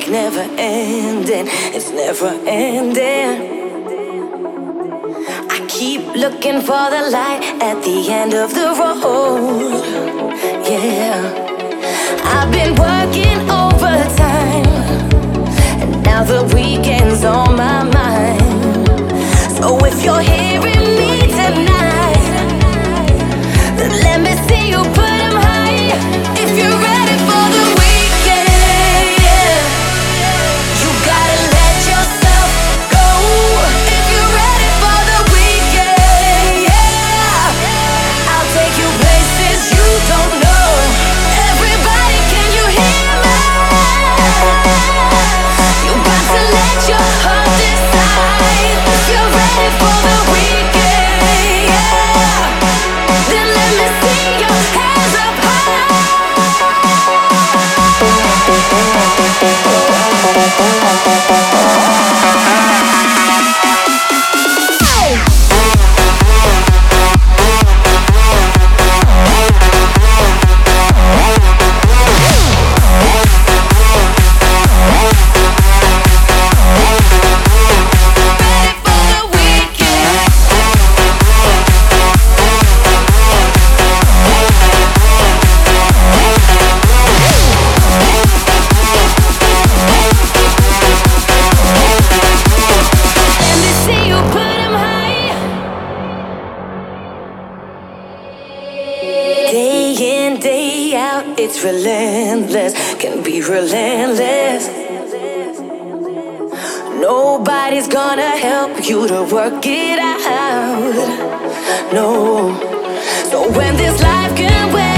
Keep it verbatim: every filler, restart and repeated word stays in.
never ending, it's never ending. I keep looking for the light at the end of the road. Yeah, I've been working overtime, and now the weekend's on my mind. So if you're hearing me tonight, then let me see you put 'em high. If you're ready for the weekend, yeah, you gotta let yourself go. If you're ready for the weekend, yeah, I'll take you places you don't know. Everybody, can you hear me? You got to let your heart decide. If you're ready for the weekend, yeah, then let me see your hands up high. It's relentless, can be relentless. Nobody's gonna help you to work it out. No. So when this life can win,